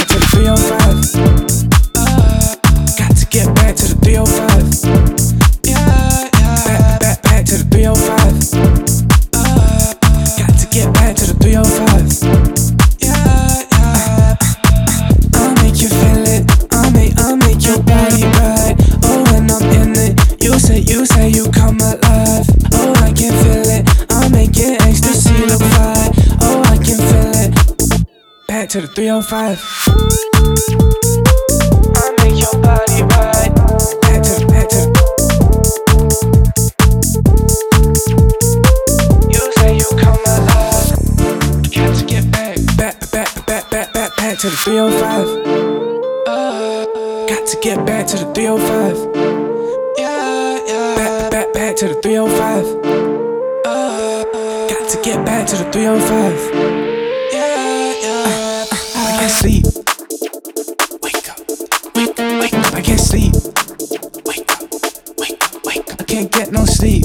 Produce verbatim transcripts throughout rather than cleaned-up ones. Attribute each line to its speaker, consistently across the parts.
Speaker 1: back to the three oh five. Uh, got to get back to the three oh five. Yeah, yeah. Back, back, back to the three oh five. Uh, got to get back to the three oh five. Yeah, yeah. I'll make you feel it. I'll make, I'll make your body right. Oh, when I'm in it, you say, you say you come alive. Oh, I can feel it. I'll make it ecstasy look fine. Oh, I can feel it. Back to the three oh five. I'll make your body right. Back to the, back to the. You say you come alive. Got to get back, back, back, back, back, back, back to the three oh five. Uh, got to get back to the three oh five. Yeah, yeah. Back, back, back to the three oh five. Uh, got to get back to the three oh five. Yeah, yeah. I can't sleep. Wake up, wake up, wake up. I can't sleep. Wake up, wake up, wake up. I can't get no sleep.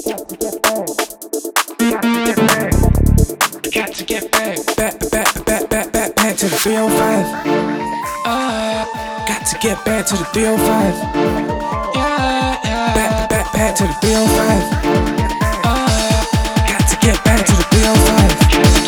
Speaker 1: Got to get back, got to get back, back, back, back, back, back to the three oh five. Uh, got to get back to the three oh five. Yeah, yeah. Back, back, back to the three oh five. Uh, got to get back to the three oh five.